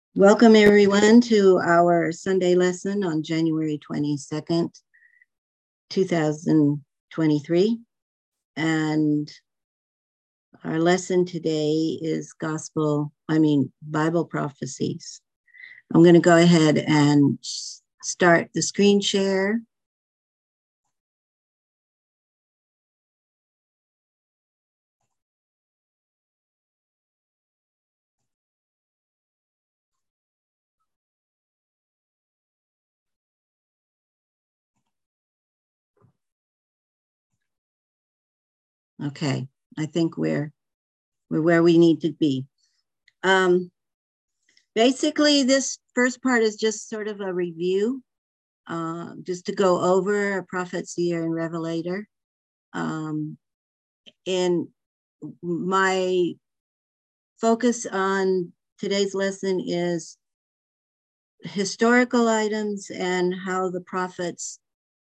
Welcome everyone to our Sunday lesson on January 22nd, 2023. And our lesson today is Bible prophecies. I'm going to go ahead and start the screen share. Okay, I think we're where we need to be. Basically, this first part is just sort of a review, just to go over a prophet, seer, and revelator. And my focus on today's lesson is historical items and how the prophets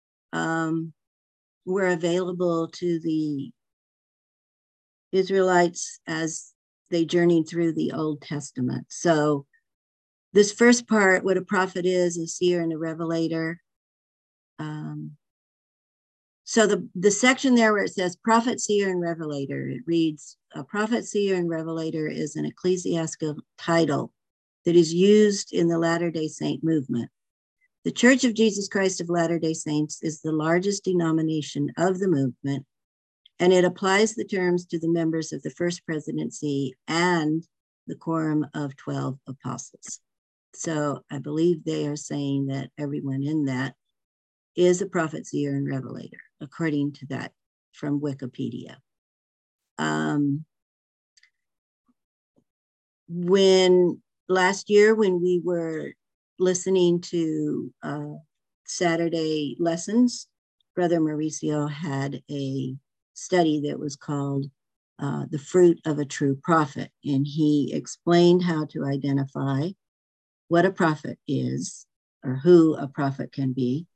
were available to the Israelites as they journeyed through the Old Testament. So this first part, what a prophet is, a seer and a revelator. So the section there where it says prophet, seer, and revelator, it reads, a prophet, seer, and revelator is an ecclesiastical title that is used in the Latter-day Saint movement. The Church of Jesus Christ of Latter-day Saints is the largest denomination of the movement, and it applies the terms to the members of the First Presidency and the Quorum of 12 Apostles. So I believe they are saying that everyone in that is a prophet, seer, and revelator, according to that from Wikipedia. When last year, when we were listening to Saturday lessons, Brother Mauricio had a study that was called The Fruit of a True Prophet, and he explained how to identify what a prophet is or who a prophet can be.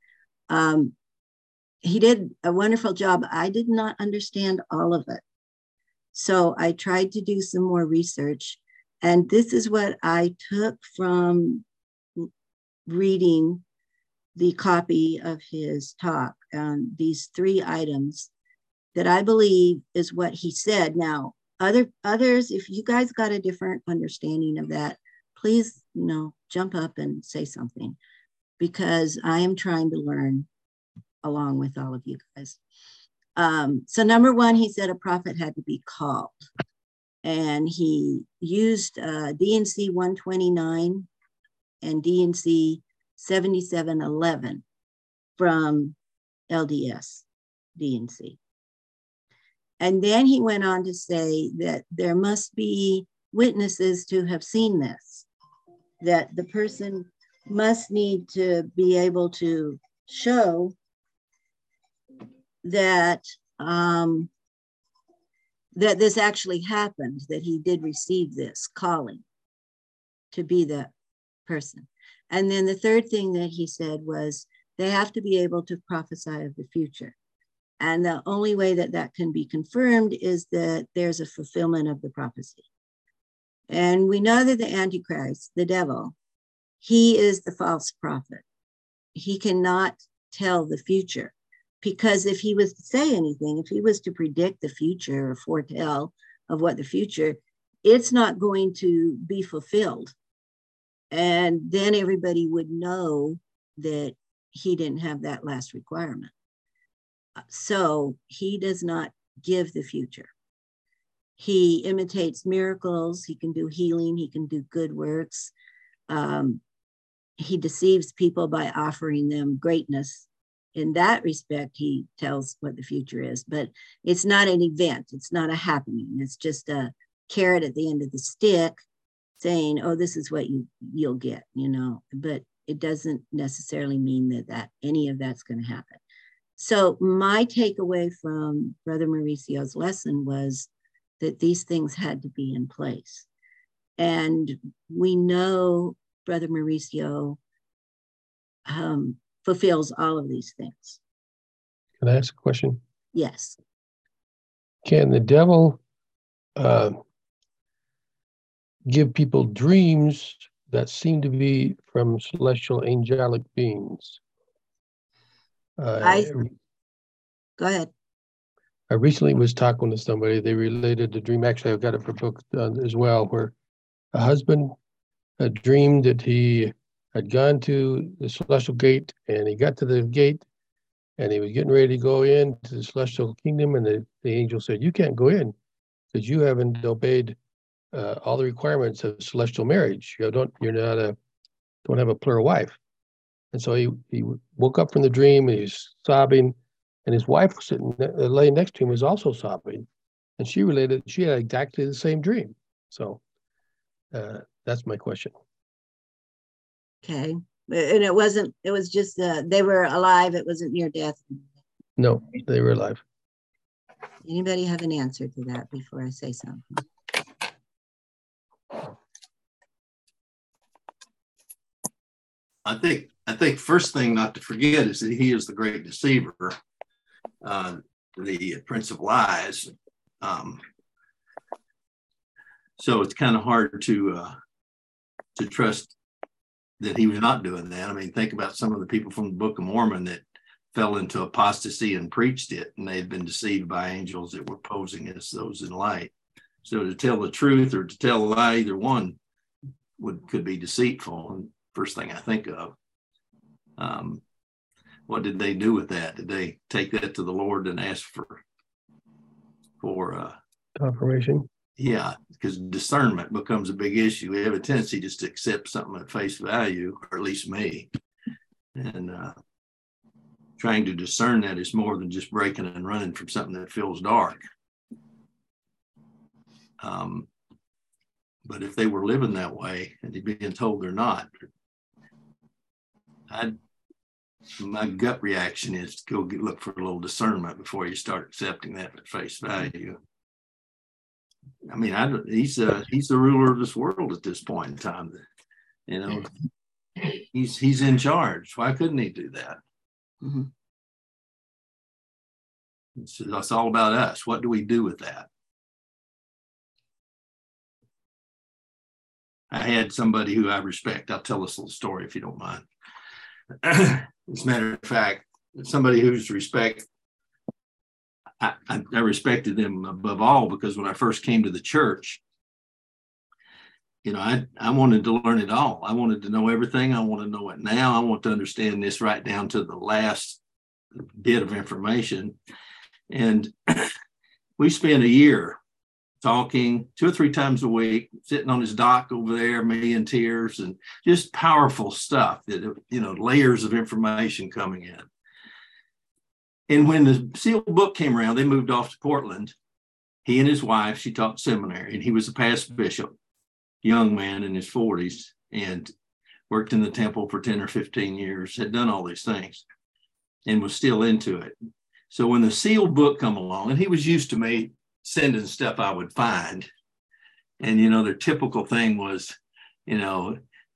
He did a wonderful job. I did not understand all of it. So I tried to do some more research. And this is what I took from reading the copy of his talk on these three items that I believe is what he said. Now, others, if you guys got a different understanding of that, please, jump up and say something, because I am trying to learn along with all of you guys. So number one, he said a prophet had to be called. And he used D&C 129 and D&C 7711 from LDS D&C. And then he went on to say that there must be witnesses to have seen this, that the person must need to be able to show that that this actually happened, that he did receive this calling to be that person. And then the third thing that he said was they have to be able to prophesy of the future. And the only way that that can be confirmed is that there's a fulfillment of the prophecy. And we know that the Antichrist, the devil, he is the false prophet. He cannot tell the future, because if he was to say anything, if he was to predict the future or foretell of what the future, it's not going to be fulfilled. And then everybody would know that he didn't have that last requirement. So he does not give the future. He imitates miracles. He can do healing. He can do good works. He deceives people by offering them greatness. In that respect, he tells what the future is, but it's not an event. It's not a happening. It's just a carrot at the end of the stick saying, oh, this is what you'll get, but it doesn't necessarily mean that any of that's going to happen. So my takeaway from Brother Mauricio's lesson was that these things had to be in place. And we know Brother Mauricio fulfills all of these things. Can I ask a question? Yes. Can the devil give people dreams that seem to be from celestial angelic beings. Go ahead. I recently was talking to somebody. They related the dream. Actually, I've got it for book as well, where a husband dreamed that he had gone to the celestial gate, and he got to the gate, and he was getting ready to go into the celestial kingdom, and the angel said, "You can't go in because you haven't obeyed all the requirements of celestial marriage. Don't have a plural wife." And so he woke up from the dream, and he's sobbing, and his wife laying next to him was also sobbing, and she related she had exactly the same dream. So that's my question. Okay. And it was just, they were alive. It wasn't near death. No, they were alive. Anybody have an answer to that before I say something? I think first thing not to forget is that he is the great deceiver, the prince of lies. So it's kind of hard to trust that he was not doing that. I mean, think about some of the people from the Book of Mormon that fell into apostasy and preached it, and they had been deceived by angels that were posing as those in light. So to tell the truth or to tell a lie, either one could be deceitful. And first thing I think of, what did they do with that? Did they take that to the Lord and ask for confirmation? Yeah, because discernment becomes a big issue. We have a tendency just to accept something at face value, or at least me. And trying to discern that is more than just breaking and running from something that feels dark. But if they were living that way and they're being told they're not, my gut reaction is to go look for a little discernment before you start accepting that at face value. I mean, he's the ruler of this world at this point in time. You know, he's in charge. Why couldn't he do that? Mm-hmm. So that's all about us. What do we do with that? I had somebody who I respect. I'll tell this little story if you don't mind. As a matter of fact, somebody who's respect. I respected them above all because when I first came to the church, you know, I wanted to learn it all. I wanted to know everything. I want to know it now. I want to understand this right down to the last bit of information. And we spent a year talking 2 or 3 times a week, sitting on his dock over there, me in tears, and just powerful stuff that, you know, layers of information coming in. And when the sealed book came around, they moved off to Portland. He and his wife, she taught seminary, and he was a past bishop, young man in his 40s, and worked in the temple for 10 or 15 years, had done all these things, and was still into it. So when the sealed book come along, and he was used to me sending stuff I would find, and, you know, their typical thing was, you know,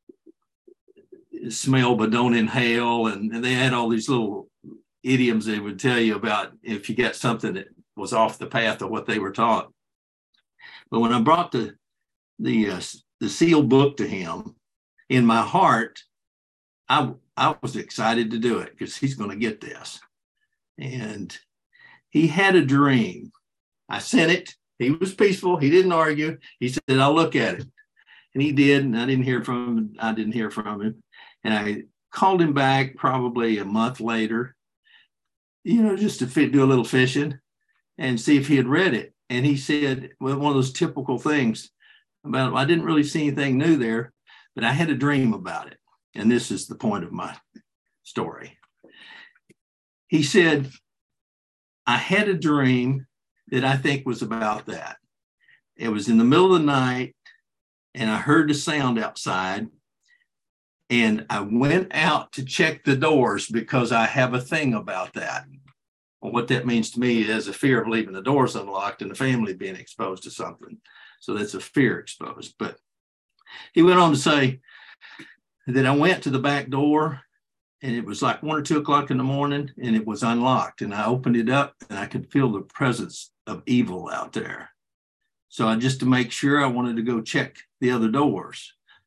smell but don't inhale, and they had all these little idioms they would tell you about if you got something that was off the path of what they were taught. But when I brought the sealed book to him, in my heart, I was excited to do it because he's going to get this. And he had a dream. I sent it. He was peaceful. He didn't argue. He said, "I'll look at it." And he did. And I didn't hear from him. I didn't hear from him. And I called him back probably a month later, you know, just to do a little fishing and see if he had read it. And he said, well, one of those typical things about, I didn't really see anything new there, but I had a dream about it. And this is the point of my story. He said, I had a dream that I think was about that. It was in the middle of the night, and I heard the sound outside. And I went out to check the doors because I have a thing about that. Well, what that means to me is a fear of leaving the doors unlocked and the family being exposed to something. So that's a fear exposed. But he went on to say that I went to the back door, and it was like 1 or 2 o'clock in the morning, and it was unlocked. And I opened it up, and I could feel the presence of evil out there. So just to make sure, I wanted to go check the other doors.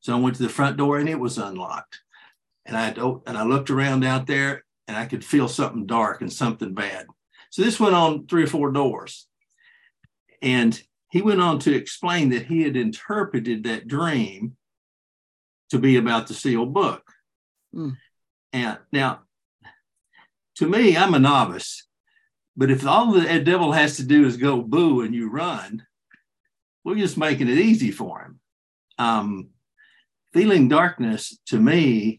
So I went to the front door and it was unlocked. And I looked around out there and I could feel something dark and something bad. So this went on 3 or 4 doors. And he went on to explain that he had interpreted that dream to be about the sealed book. And now, to me, I'm a novice, but if all the devil has to do is go boo and you run, we're just making it easy for him. Feeling darkness, to me,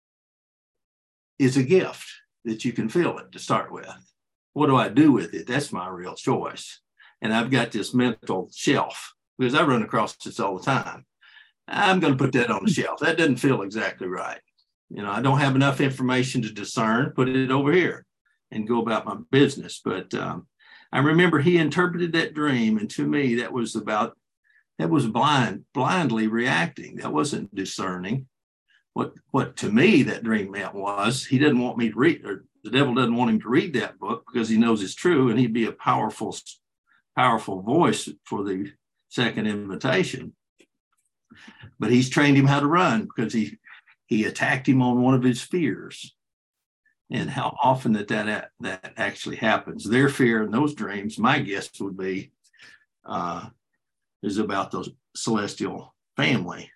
is a gift that you can feel it to start with. What do I do with it? That's my real choice. And I've got this mental shelf because I run across this all the time. I'm going to put that on the shelf. That doesn't feel exactly right. You know, I don't have enough information to discern, put it over here and go about my business. But I remember he interpreted that dream. And to me, that was blindly reacting. That wasn't discerning. What to me that dream meant was he didn't want me to read, or the devil doesn't want him to read that book because he knows it's true and he'd be a powerful voice for the second invitation. But he's trained him how to run because he attacked him on one of his fears. And how often that actually happens. Their fear in those dreams, my guess would be, is about those celestial family.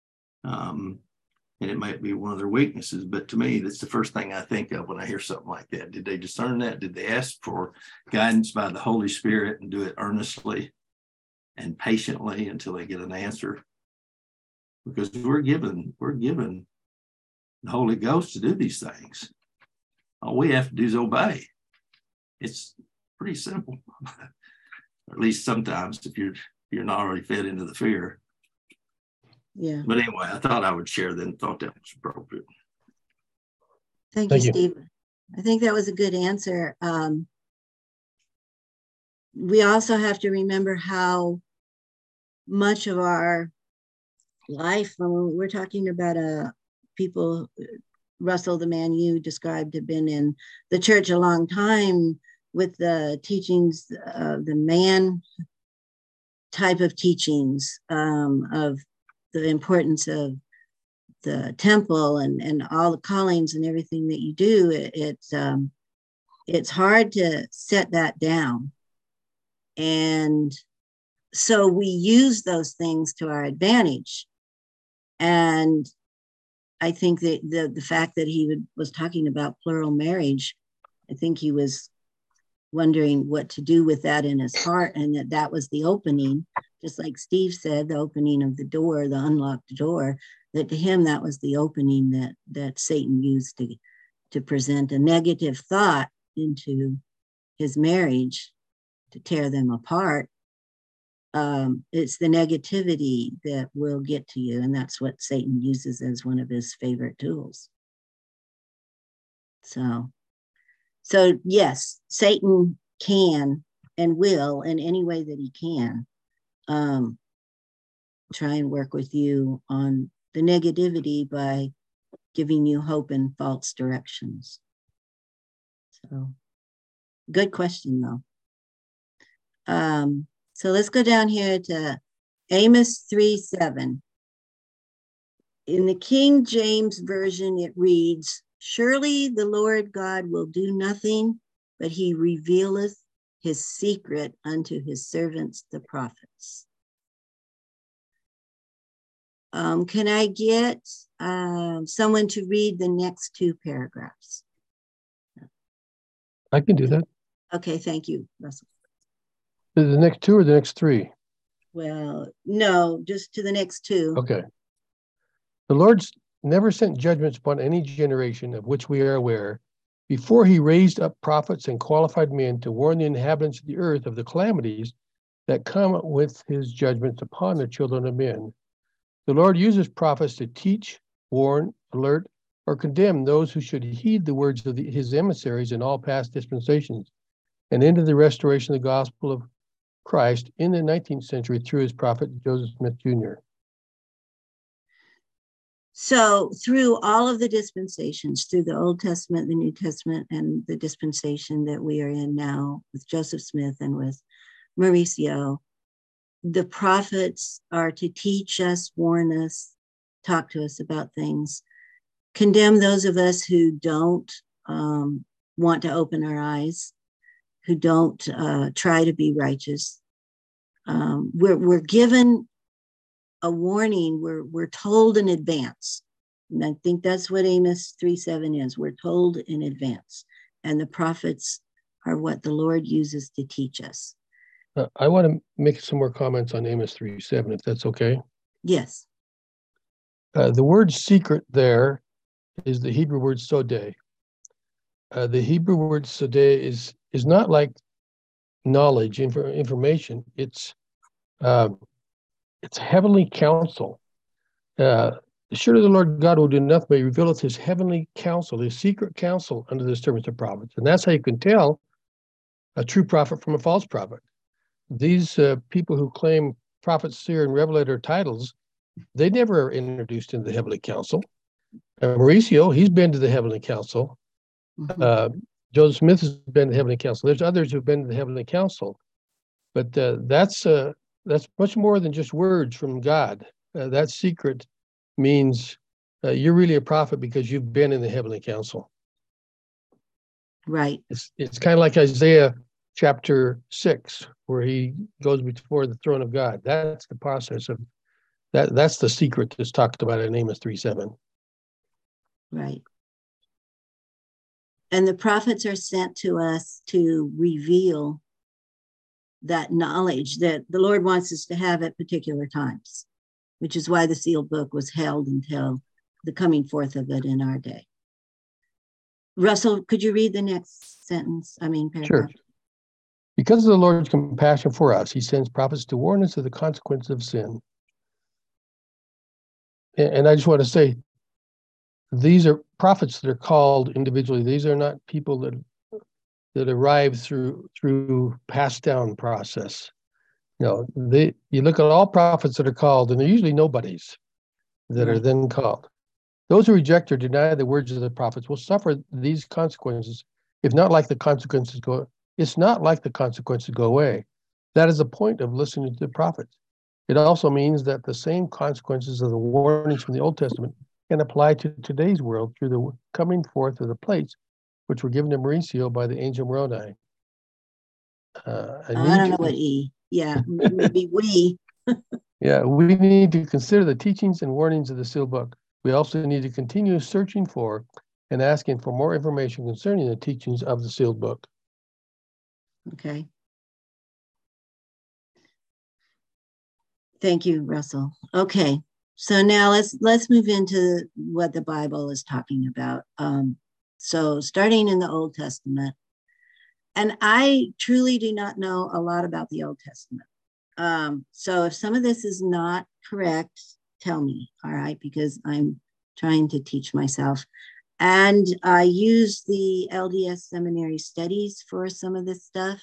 And it might be one of their weaknesses, but to me, that's the first thing I think of when I hear something like that. Did they discern that? Did they ask for guidance by the Holy Spirit and do it earnestly and patiently until they get an answer? Because we're given the Holy Ghost to do these things. All we have to do is obey. It's pretty simple, at least sometimes if you're not already fed into the fear. Yeah. But anyway, I thought I would share that and thought that was appropriate. Thank you, Steve. I think that was a good answer. We also have to remember how much of our life, when we're talking about people, Russell, the man you described, have been in the church a long time with the teachings, the man type of teachings of the importance of the temple and all the callings and everything that you do. It's hard to set that down. And so we use those things to our advantage. And I think that the fact that he was talking about plural marriage, I think he was wondering what to do with that in his heart, and that was the opening, just like Steve said, the opening of the door, the unlocked door, that to him that was the opening that Satan used to present a negative thought into his marriage to tear them apart. It's the negativity that will get to you, and that's what Satan uses as one of his favorite tools. So yes, Satan can and will, in any way that he can, try and work with you on the negativity by giving you hope in false directions. So, good question, though. So let's go down here to Amos 3:7. In the King James Version, it reads, "Surely the Lord God will do nothing, but he revealeth his secret unto his servants, the prophets." Can I get someone to read the next 2 paragraphs? I can do that. Okay, thank you, Russell. The next 2 or the next 3? Well, no, just to the next 2. Okay. The Lord's never sent judgments upon any generation of which we are aware, before he raised up prophets and qualified men to warn the inhabitants of the earth of the calamities that come with his judgments upon the children of men. The Lord uses prophets to teach, warn, alert, or condemn those who should heed the words of his emissaries in all past dispensations, and into the restoration of the gospel of Christ in the 19th century through his prophet Joseph Smith Jr. So through all of the dispensations, through the Old Testament, the New Testament, and the dispensation that we are in now with Joseph Smith and with Mauricio, the prophets are to teach us, warn us, talk to us about things, condemn those of us who don't want to open our eyes, who don't try to be righteous. We're given a warning. We're told in advance. And I think that's what Amos 3:7 is. We're told in advance. And the prophets are what the Lord uses to teach us. I want to make some more comments on Amos 3:7, if that's okay. Yes. The word secret there is the Hebrew word sodeh. The Hebrew word sodeh is not like knowledge, information. It's heavenly counsel. Surely the Lord God will do nothing but revealeth his heavenly counsel, his secret counsel under the servants of prophets. And that's how you can tell a true prophet from a false prophet. These people who claim prophet, seer, and revelator titles, they never are introduced into the heavenly council. Mauricio, he's been to the heavenly council. Mm-hmm. Joseph Smith has been to the heavenly council. There's others who've been to the heavenly council, but that's much more than just words from God. That secret means you're really a prophet because you've been in the heavenly council. Right. It's kind of like Isaiah chapter 6, where he goes before the throne of God. That's the process of that. That's the secret that's talked about in Amos 3:7. Right. And the prophets are sent to us to reveal that knowledge that the Lord wants us to have at particular times, which is why the sealed book was held until the coming forth of it in our day. Russell, could you read the next sentence? Paragraph. Sure. Because of the Lord's compassion for us, he sends prophets to warn us of the consequences of sin. And I just want to say, these are prophets that are called individually. These are not people that arrive through passed down process. You look at all prophets that are called, and they're usually nobodies that are then called. Those who reject or deny the words of the prophets will suffer these consequences, if not like the consequences go. It's not like the consequences go away. That is the point of listening to the prophets. It also means that the same consequences of the warnings from the Old Testament can apply to today's world through the coming forth of the plates, which were given to Mauricio by the angel Moroni. I don't know what E. Yeah, maybe we. Yeah, we need to consider the teachings and warnings of the sealed book. We also need to continue searching for and asking for more information concerning the teachings of the sealed book. Okay. Thank you, Russell. Okay, so now let's move into what the Bible is talking about. So starting in the Old Testament, and I truly do not know a lot about the Old Testament. So if some of this is not correct, tell me, all right, because I'm trying to teach myself. And I use the LDS Seminary Studies for some of this stuff.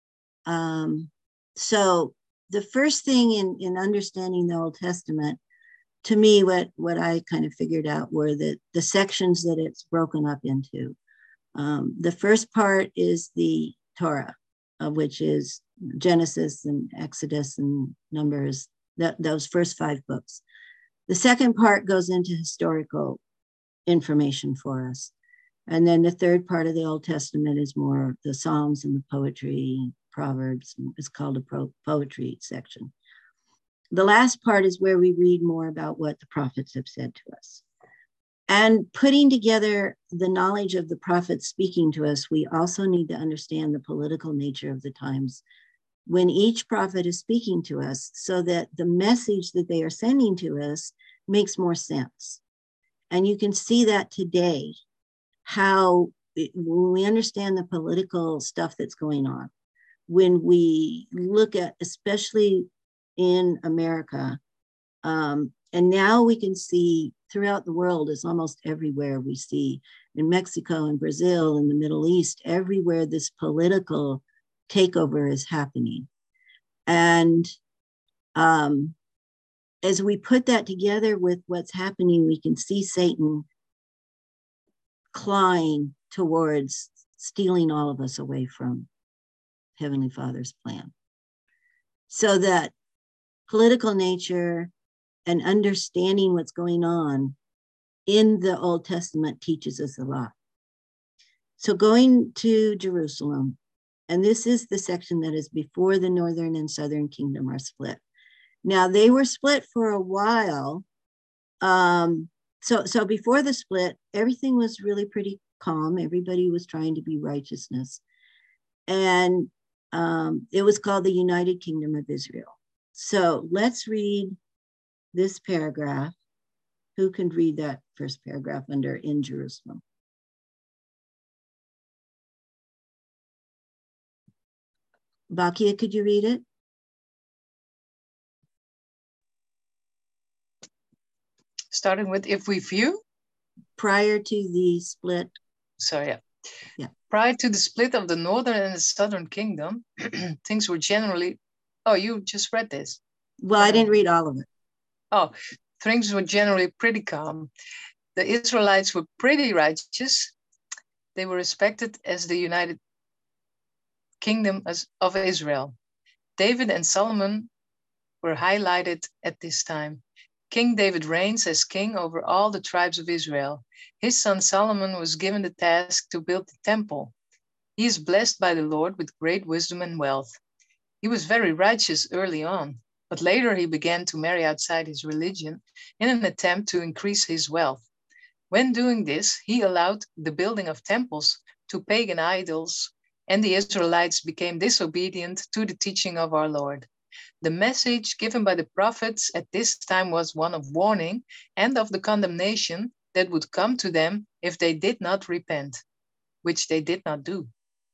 So the first thing in understanding the Old Testament, to me, what I kind of figured out were the sections that it's broken up into. The first part is the Torah, which is Genesis and Exodus and Numbers, those first 5 books. The second part goes into historical information for us. And then the third part of the Old Testament is more the Psalms and the poetry, Proverbs. It's called a poetry section. The last part is where we read more about what the prophets have said to us. And putting together the knowledge of the prophets speaking to us, we also need to understand the political nature of the times when each prophet is speaking to us, so that the message that they are sending to us makes more sense. And you can see that today, how when we understand the political stuff that's going on, when we look at, especially in America, and now we can see throughout the world, it's almost everywhere we see, in Mexico and Brazil and the Middle East, everywhere this political takeover is happening. And as we put that together with what's happening, we can see Satan clawing towards stealing all of us away from Heavenly Father's plan. So that political nature and understanding what's going on in the Old Testament teaches us a lot. So going to Jerusalem, and this is the section that is before the northern and southern kingdom are split. Now they were split for a while. So before the split, everything was really pretty calm. Everybody was trying to be righteousness. And it was called the United Kingdom of Israel. So let's read this paragraph. Who can read that first paragraph under in Jerusalem? Bakia, could you read it? Starting with if we view? Prior to the split. Sorry, yeah. Prior to the split of the northern and the southern kingdom, things were generally, oh, you just read this. Well, I didn't read all of it. Oh, things were generally pretty calm. The Israelites were pretty righteous. They were respected as the United Kingdom of Israel. David and Solomon were highlighted at this time. King David reigns as king over all the tribes of Israel. His son Solomon was given the task to build the temple. He is blessed by the Lord with great wisdom and wealth. He was very righteous early on, but later he began to marry outside his religion in an attempt to increase his wealth. When doing this, he allowed the building of temples to pagan idols, and the Israelites became disobedient to the teaching of our Lord. The message given by the prophets at this time was one of warning and of the condemnation that would come to them if they did not repent, which they did not do.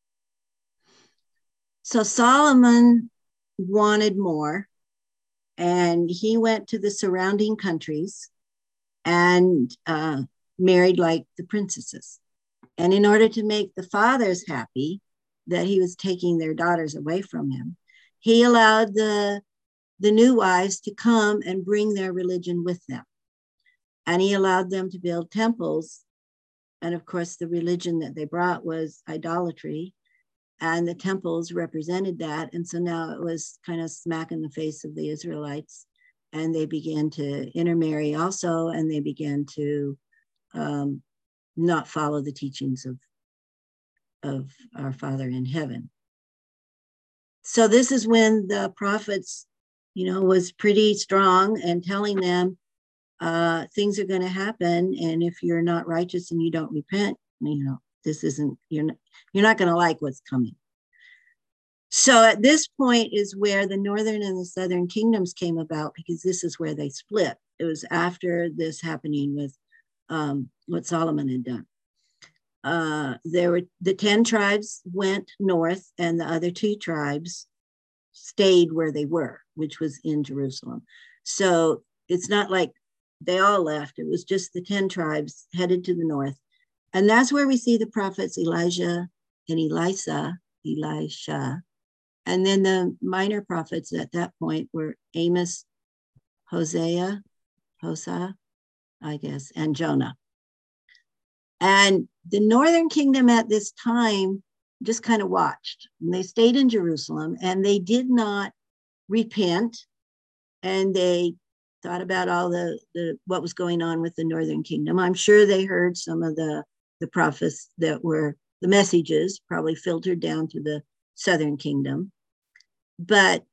So Solomon wanted more, and he went to the surrounding countries and married like the princesses. And in order to make the fathers happy that he was taking their daughters away from him, he allowed the new wives to come and bring their religion with them. And he allowed them to build temples. And of course, the religion that they brought was idolatry. And the temples represented that. And so now it was kind of smack in the face of the Israelites. And they began to intermarry also. And they began to not follow the teachings of our Father in heaven. So this is when the prophets, was pretty strong and telling them things are going to happen. And if you're not righteous and you don't repent, this isn't, you're not going to like what's coming. So at this point is where the northern and the southern kingdoms came about, because this is where they split. It was after this happening with what Solomon had done. There were the 10 tribes went north, and the other 2 tribes stayed where they were, which was in Jerusalem. So it's not like they all left. It was just the 10 tribes headed to the north. And that's where we see the prophets Elijah and Elisha. And then the minor prophets at that point were Amos, Hosea, I guess, and Jonah. And the northern kingdom at this time just kind of watched. And they stayed in Jerusalem, and they did not repent. And they thought about all the what was going on with the northern kingdom. I'm sure they heard some of the prophets that were the messages probably filtered down to the southern kingdom. But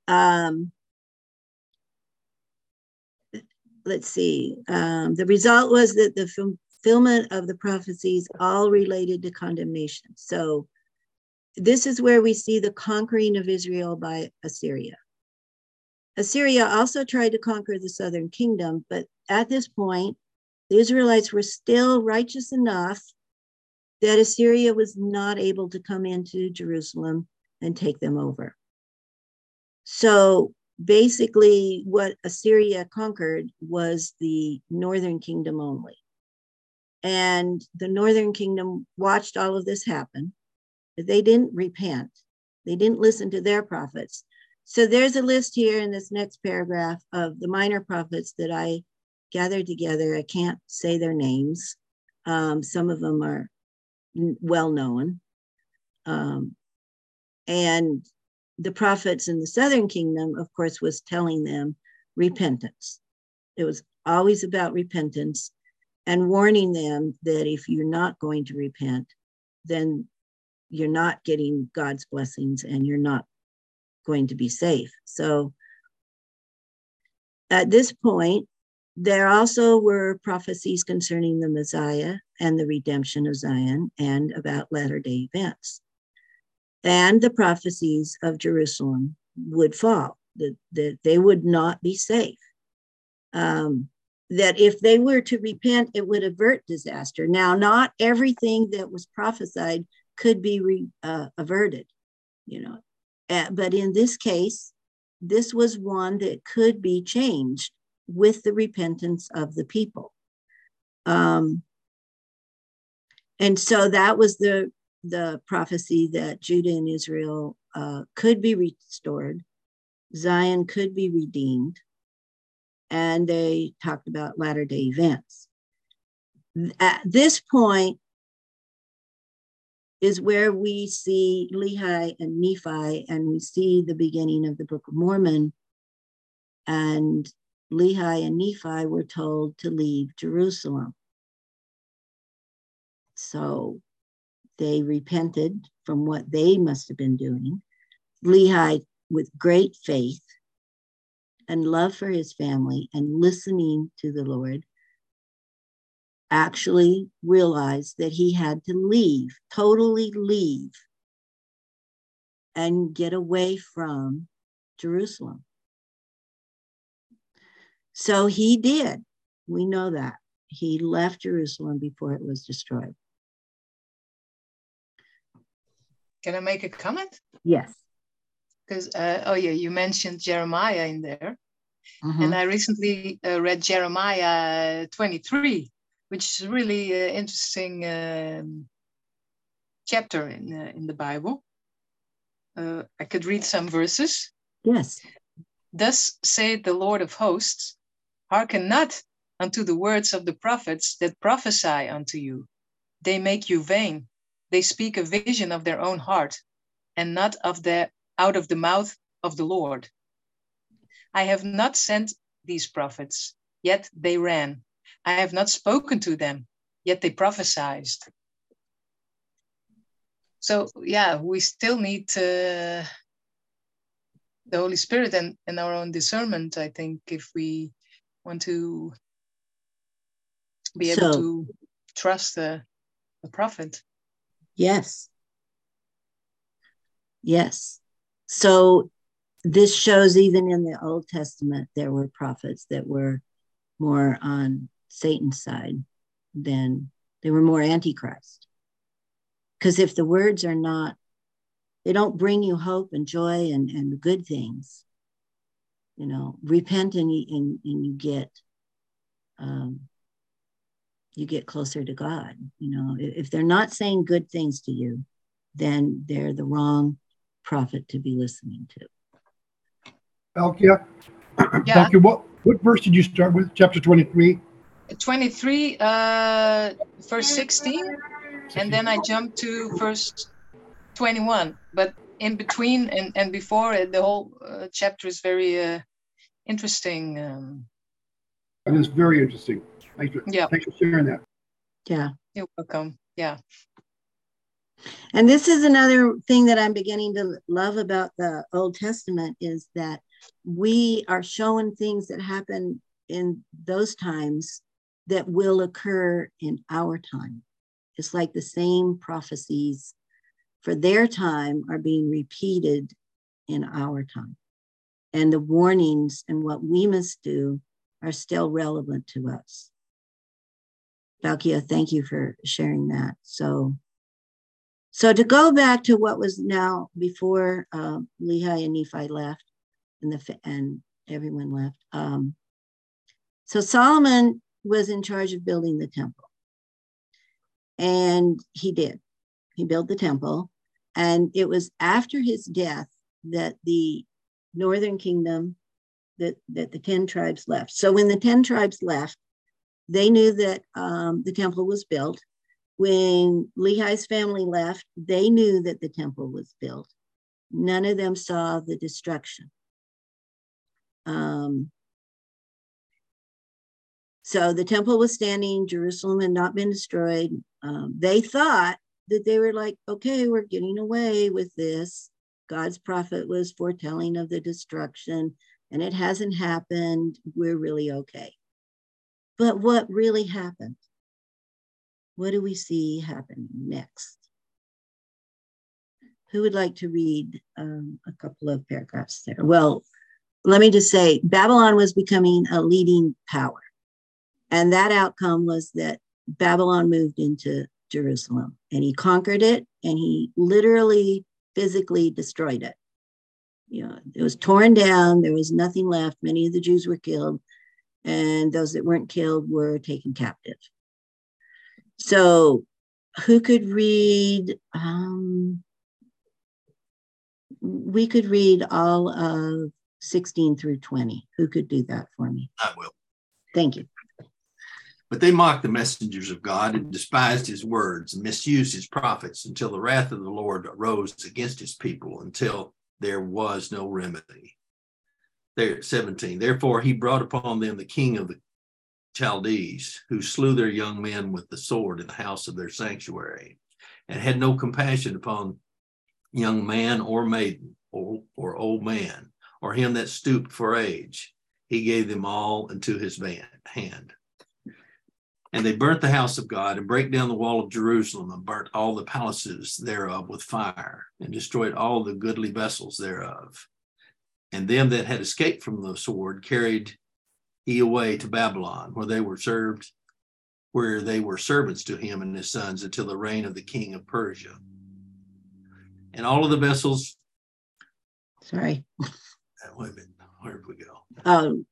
let's see. The result was that the fulfillment of the prophecies all related to condemnation. So this is where we see the conquering of Israel by Assyria. Assyria also tried to conquer the southern kingdom, but at this point, the Israelites were still righteous enough that Assyria was not able to come into Jerusalem and take them over. So basically, what Assyria conquered was the northern kingdom only. And the northern kingdom watched all of this happen. They didn't repent. They didn't listen to their prophets. So there's a list here in this next paragraph of the minor prophets that I gathered together. I can't say their names. Some of them are well known. And the prophets in the southern kingdom, of course, was telling them repentance. It was always about repentance and warning them that if you're not going to repent, then you're not getting God's blessings and you're not going to be safe. So at this point, there also were prophecies concerning the Messiah and the redemption of Zion and about latter-day events. And the prophecies of Jerusalem would fall, that they would not be safe. That if they were to repent, it would avert disaster. Now, not everything that was prophesied could be averted, but in this case, this was one that could be changed with the repentance of the people. And so that was the prophecy that Judah and Israel could be restored, Zion could be redeemed, and they talked about latter-day events. At this point is where we see Lehi and Nephi, and we see the beginning of the Book of Mormon. And Lehi and Nephi were told to leave Jerusalem. So they repented from what they must have been doing. Lehi, with great faith and love for his family and listening to the Lord, actually realized that he had to leave, totally leave, and get away from Jerusalem. So he did. We know that. He left Jerusalem before it was destroyed. Can I make a comment? Yes. Because, you mentioned Jeremiah in there. Mm-hmm. And I recently read Jeremiah 23, which is really an interesting chapter in the Bible. I could read some verses. Yes. Thus saith the Lord of hosts, hearken not unto the words of the prophets that prophesy unto you. They make you vain. They speak a vision of their own heart, and not out of the mouth of the Lord. I have not sent these prophets, yet they ran. I have not spoken to them, yet they prophesied. So, we still need the Holy Spirit and our own discernment, I think, if we want to be able to trust the prophet. Yes. Yes. So this shows even in the Old Testament, there were prophets that were more on Satan's side than they were more Antichrist. Because if the words are not, they don't bring you hope and joy and good things, repent and you get closer to God. If they're not saying good things to you, then they're the wrong prophet to be listening to. Valkia, Yeah. Valkia, what verse did you start with? Chapter 23? 23, verse 16, and then I jumped to verse 21. But in between and before, the whole chapter is very interesting. That is very interesting. Thanks for sharing that. Yeah. You're welcome. Yeah. And this is another thing that I'm beginning to love about the Old Testament is that we are showing things that happen in those times that will occur in our time. It's like the same prophecies for their time are being repeated in our time. And the warnings and what we must do are still relevant to us. Valkia, thank you for sharing that. So to go back to what was now before Lehi and Nephi left and everyone left. So Solomon was in charge of building the temple. And he did. He built the temple. And it was after his death that the northern kingdom, that the 10 tribes left. So when the 10 tribes left, they knew that the temple was built. When Lehi's family left, they knew that the temple was built. None of them saw the destruction. So the temple was standing, Jerusalem had not been destroyed. They thought that they were like, okay, we're getting away with this. God's prophet was foretelling of the destruction, and it hasn't happened. We're really okay. But what really happened? What do we see happening next? Who would like to read a couple of paragraphs there? Well, let me just say, Babylon was becoming a leading power. And that outcome was that Babylon moved into Jerusalem, and he conquered it, and he literally physically destroyed it. You know, it was torn down. There was nothing left. Many of the Jews were killed, and those that weren't killed were taken captive. So who could read? We could read all of 16 through 20. Who could do that for me? I will. Thank you. But they mocked the messengers of God and despised his words and misused his prophets until the wrath of the Lord arose against his people, until there was no remedy. There, 17. Therefore he brought upon them the king of the Chaldees, who slew their young men with the sword in the house of their sanctuary, and had no compassion upon young man or maiden or old man, or him that stooped for age. He gave them all into his hand. And they burnt the house of God, and brake down the wall of Jerusalem, and burnt all the palaces thereof with fire, and destroyed all the goodly vessels thereof. And them that had escaped from the sword carried he away to Babylon, where they were servants to him and his sons, until the reign of the king of Persia. And all of the vessels. Sorry. Wait a minute. Where did we go?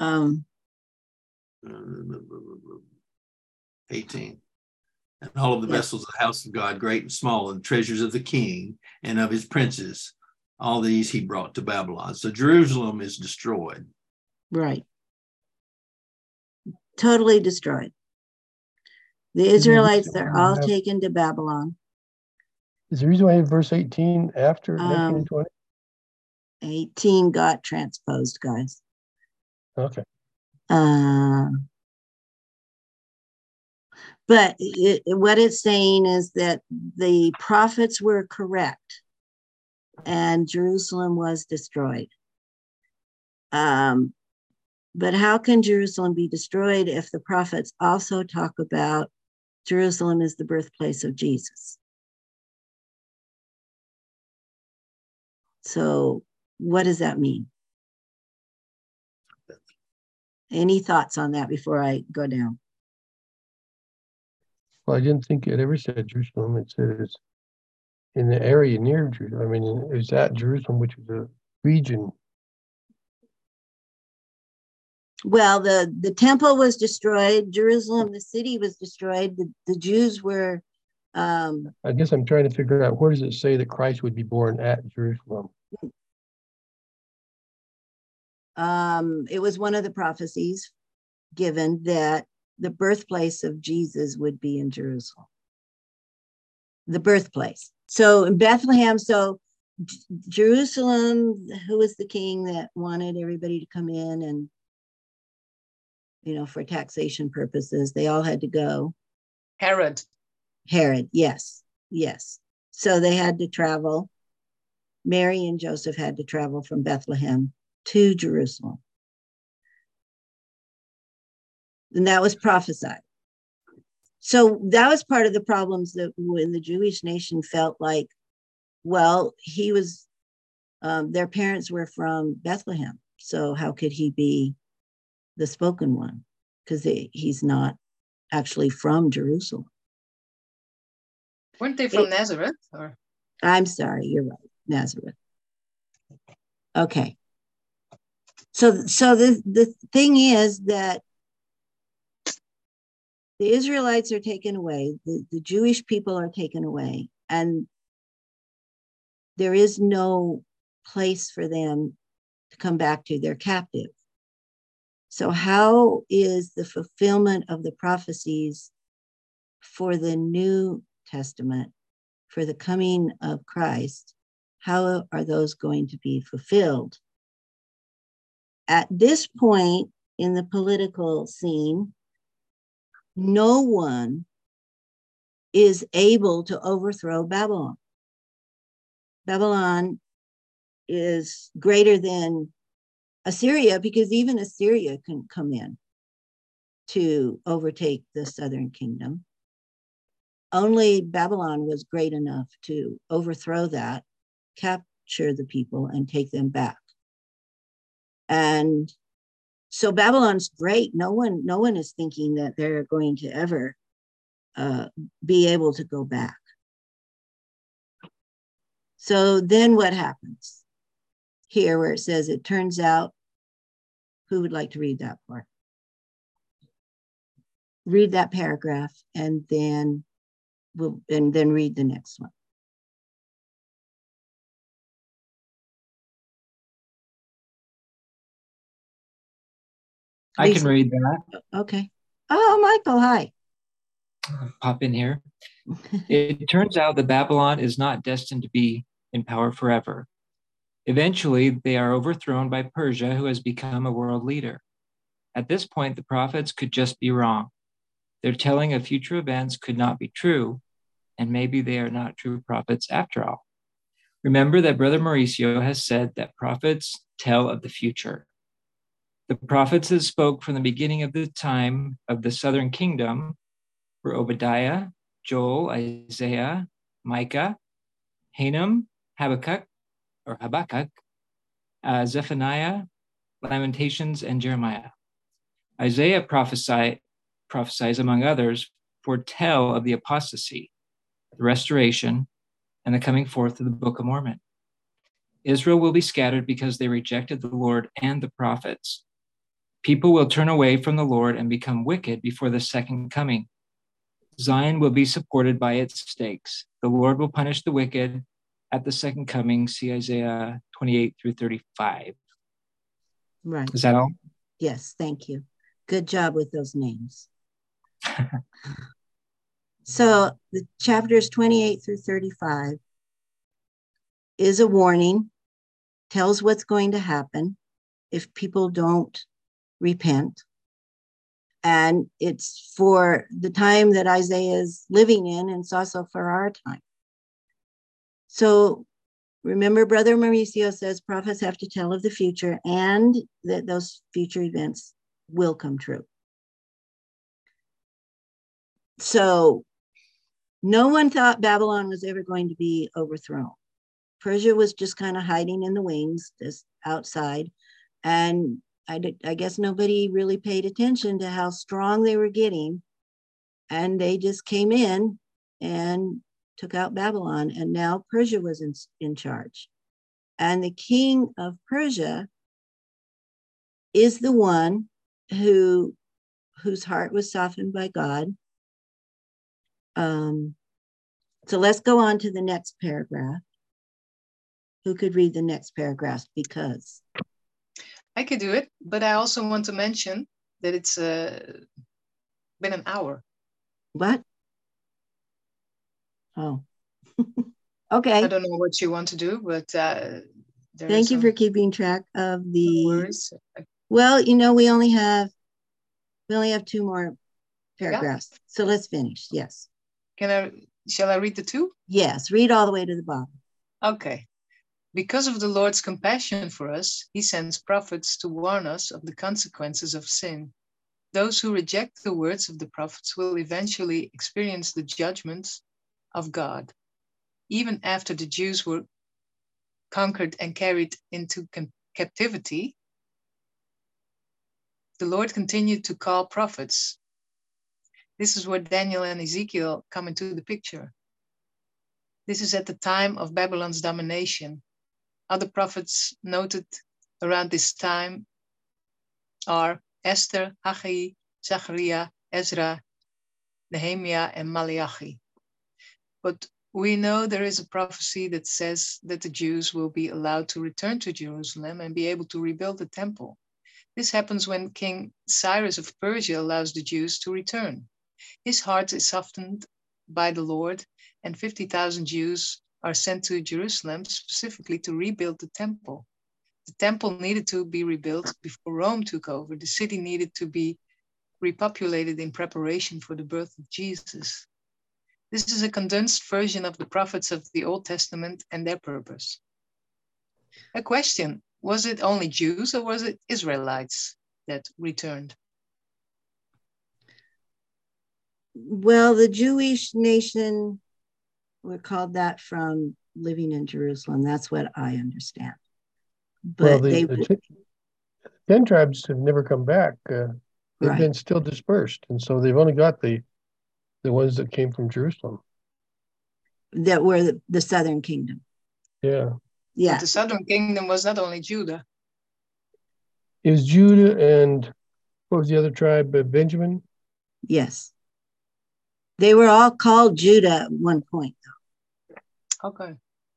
18. And all of the vessels of the house of God, great and small, and treasures of the king and of his princes, all these he brought to Babylon. So Jerusalem is destroyed. Right. Totally destroyed. The Israelites are all taken to Babylon. Is the reason why I have verse 18 after 19 and 20? 18 got transposed, guys. Okay. But what it's saying is that the prophets were correct and Jerusalem was destroyed. But how can Jerusalem be destroyed if the prophets also talk about Jerusalem as the birthplace of Jesus? So what does that mean? Any thoughts on that before I go down? Well, I didn't think it ever said Jerusalem. It said it's in the area near Jerusalem. I mean, it was at Jerusalem, which is a region. Well, the temple was destroyed. Jerusalem, the city, was destroyed. The Jews were. I guess I'm trying to figure out, where does it say that Christ would be born at Jerusalem? It was one of the prophecies given that the birthplace of Jesus would be in Jerusalem. The birthplace. So in Bethlehem, so Jerusalem, who was the king that wanted everybody to come in and, you know, for taxation purposes, they all had to go. Herod, yes. So they had to travel. Mary and Joseph had to travel from Bethlehem to Jerusalem. And that was prophesied. So that was part of the problems that when the Jewish nation felt like, well, he was, their parents were from Bethlehem. So how could he be the spoken one? Because he's not actually from Jerusalem. Weren't they from Nazareth? Or? I'm sorry, you're right, Nazareth. Okay. So the thing is that the Israelites are taken away, the Jewish people are taken away, and there is no place for them to come back to. They're captive. So how is the fulfillment of the prophecies for the New Testament, for the coming of Christ, how are those going to be fulfilled? At this point in the political scene, no one is able to overthrow Babylon. Babylon is greater than Assyria, because even Assyria couldn't come in to overtake the southern kingdom. Only Babylon was great enough to overthrow that, capture the people, and take them back. And so Babylon's great. No one is thinking that they're going to ever be able to go back. So then what happens? Here where it says, it turns out, who would like to read that part? Read that paragraph, and then read the next one. I can read that. Okay. Oh, Michael, hi. Pop in here. It turns out that Babylon is not destined to be in power forever. Eventually, they are overthrown by Persia, who has become a world leader. At this point, the prophets could just be wrong. Their telling of future events could not be true, and maybe they are not true prophets after all. Remember that Brother Mauricio has said that prophets tell of the future. The prophets that spoke from the beginning of the time of the southern kingdom were Obadiah, Joel, Isaiah, Micah, Hanum, Habakkuk, Zephaniah, Lamentations, and Jeremiah. Isaiah prophesies, among others, foretell of the apostasy, the restoration, and the coming forth of the Book of Mormon. Israel will be scattered because they rejected the Lord and the prophets. People will turn away from the Lord and become wicked before the second coming. Zion will be supported by its stakes. The Lord will punish the wicked at the second coming. See Isaiah 28 through 35. Right. Is that all? Yes, thank you. Good job with those names. So the chapters 28 through 35 is a warning, tells what's going to happen if people don't repent. And it's for the time that Isaiah is living in, and it's also for our time. So remember, Brother Mauricio says prophets have to tell of the future, and that those future events will come true. So no one thought Babylon was ever going to be overthrown. Persia was just kind of hiding in the wings, just outside. And I guess nobody really paid attention to how strong they were getting. And they just came in and took out Babylon. And now Persia was in charge. And the king of Persia is the one whose heart was softened by God. So let's go on to the next paragraph. Who could read the next paragraph? Because I could do it, but I also want to mention that it's been an hour. What? Oh, okay. I don't know what you want to do, but thank you for keeping track of the words. Well, you know, we only have 2 more paragraphs, yeah. So let's finish. Yes. Shall I read the 2? Yes, read all the way to the bottom. Okay. Because of the Lord's compassion for us, he sends prophets to warn us of the consequences of sin. Those who reject the words of the prophets will eventually experience the judgments of God. Even after the Jews were conquered and carried into captivity, the Lord continued to call prophets. This is where Daniel and Ezekiel come into the picture. This is at the time of Babylon's domination. Other prophets noted around this time are Esther, Haggai, Zachariah, Ezra, Nehemiah, and Malachi. But we know there is a prophecy that says that the Jews will be allowed to return to Jerusalem and be able to rebuild the temple. This happens when King Cyrus of Persia allows the Jews to return. His heart is softened by the Lord, and 50,000 Jews are sent to Jerusalem specifically to rebuild the temple. The temple needed to be rebuilt before Rome took over. The city needed to be repopulated in preparation for the birth of Jesus. This is a condensed version of the prophets of the Old Testament and their purpose. A question, was it only Jews or was it Israelites that returned? Well, the Jewish nation, we're called that from living in Jerusalem. That's what I understand. But well, the 10 tribes have never come back. They've been still dispersed. And so they've only got the ones that came from Jerusalem. That were the southern kingdom. Yeah. Yeah. But the southern kingdom was not only Judah. It was Judah and what was the other tribe? Benjamin? Yes. They were all called Judah at one point, though. Okay.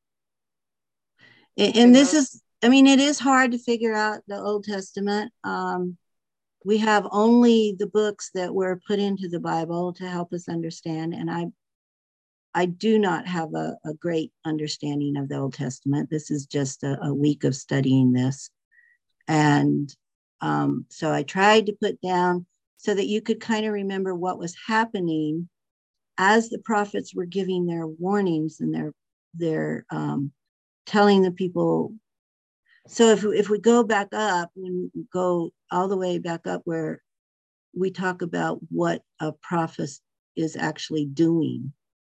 And this is, I mean, it is hard to figure out the Old Testament. We have only the books that were put into the Bible to help us understand. And I do not have a great understanding of the Old Testament. This is just a week of studying this. And so I tried to put down so that you could kind of remember what was happening as the prophets were giving their warnings and their telling the people. So if we go back up, and go all the way back up where we talk about what a prophet is actually doing,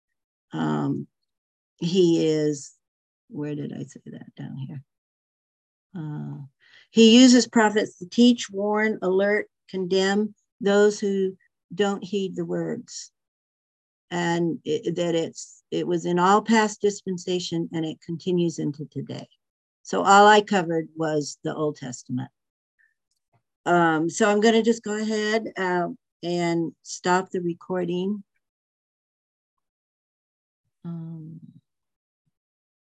he is, where did I say that? Down here. He uses prophets to teach, warn, alert, condemn those who don't heed the words. And it was in all past dispensation and it continues into today. So all I covered was the Old Testament. So I'm going to just go ahead and stop the recording.